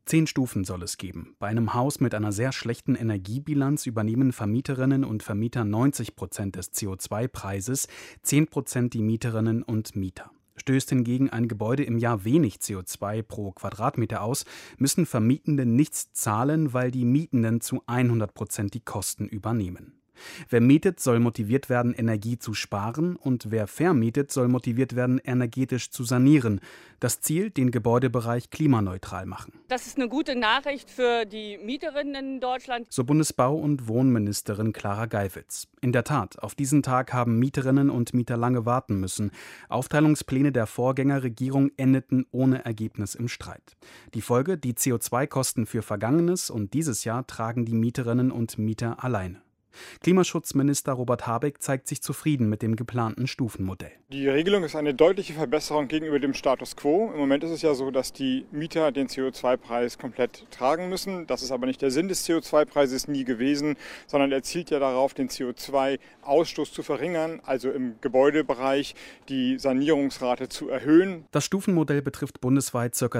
10 Stufen soll es geben. Bei einem Haus mit einer sehr schlechten Energiebilanz übernehmen Vermieterinnen und Vermieter 90% des CO2-Preises, 10% die Mieterinnen und Mieter. Stößt hingegen ein Gebäude im Jahr wenig CO2 pro Quadratmeter aus, müssen Vermietende nichts zahlen, weil die Mietenden zu 100% die Kosten übernehmen. Wer mietet, soll motiviert werden, Energie zu sparen, und wer vermietet, soll motiviert werden, energetisch zu sanieren. Das Ziel, den Gebäudebereich klimaneutral machen. Das ist eine gute Nachricht für die Mieterinnen in Deutschland. So Bundesbau- und Wohnministerin Clara Geiwitz. In der Tat, auf diesen Tag haben Mieterinnen und Mieter lange warten müssen. Aufteilungspläne der Vorgängerregierung endeten ohne Ergebnis im Streit. Die Folge: die CO2-Kosten für Vergangenes und dieses Jahr tragen die Mieterinnen und Mieter alleine. Klimaschutzminister Robert Habeck zeigt sich zufrieden mit dem geplanten Stufenmodell. Die Regelung ist eine deutliche Verbesserung gegenüber dem Status quo. Im Moment ist es ja so, dass die Mieter den CO2-Preis komplett tragen müssen. Das ist aber nicht der Sinn des CO2-Preises nie gewesen, sondern er zielt ja darauf, den CO2-Ausstoß zu verringern, also im Gebäudebereich die Sanierungsrate zu erhöhen. Das Stufenmodell betrifft bundesweit ca.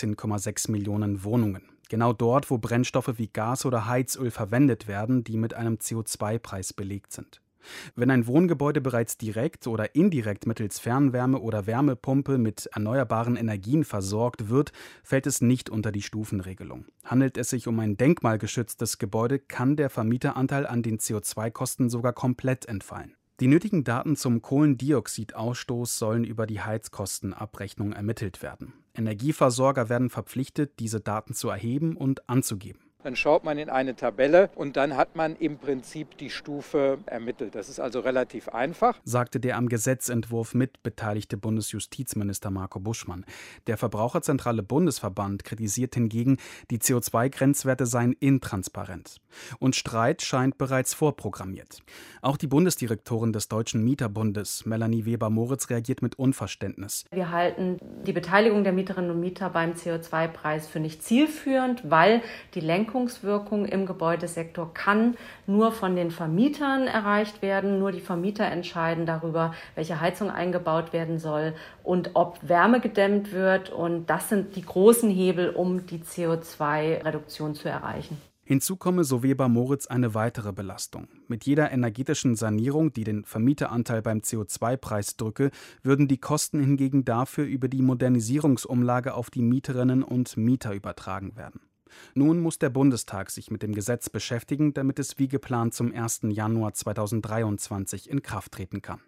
13,6 Millionen Wohnungen. Genau dort, wo Brennstoffe wie Gas oder Heizöl verwendet werden, die mit einem CO2-Preis belegt sind. Wenn ein Wohngebäude bereits direkt oder indirekt mittels Fernwärme oder Wärmepumpe mit erneuerbaren Energien versorgt wird, fällt es nicht unter die Stufenregelung. Handelt es sich um ein denkmalgeschütztes Gebäude, kann der Vermieteranteil an den CO2-Kosten sogar komplett entfallen. Die nötigen Daten zum Kohlendioxidausstoß sollen über die Heizkostenabrechnung ermittelt werden. Energieversorger werden verpflichtet, diese Daten zu erheben und anzugeben. Dann schaut man in eine Tabelle und dann hat man im Prinzip die Stufe ermittelt. Das ist also relativ einfach, sagte der am Gesetzentwurf mitbeteiligte Bundesjustizminister Marco Buschmann. Der Verbraucherzentrale Bundesverband kritisiert hingegen, die CO2-Grenzwerte seien intransparent. Und Streit scheint bereits vorprogrammiert. Auch die Bundesdirektorin des Deutschen Mieterbundes, Melanie Weber-Moritz, reagiert mit Unverständnis. Wir halten die Beteiligung der Mieterinnen und Mieter beim CO2-Preis für nicht zielführend, weil die Lenkungswirkung im Gebäudesektor kann nur von den Vermietern erreicht werden. Nur die Vermieter entscheiden darüber, welche Heizung eingebaut werden soll und ob Wärme gedämmt wird. Und das sind die großen Hebel, um die CO2-Reduktion zu erreichen. Hinzu komme, so Weber-Moritz, eine weitere Belastung. Mit jeder energetischen Sanierung, die den Vermieteranteil beim CO2-Preis drücke, würden die Kosten hingegen dafür über die Modernisierungsumlage auf die Mieterinnen und Mieter übertragen werden. Nun muss der Bundestag sich mit dem Gesetz beschäftigen, damit es wie geplant zum 1. Januar 2023 in Kraft treten kann.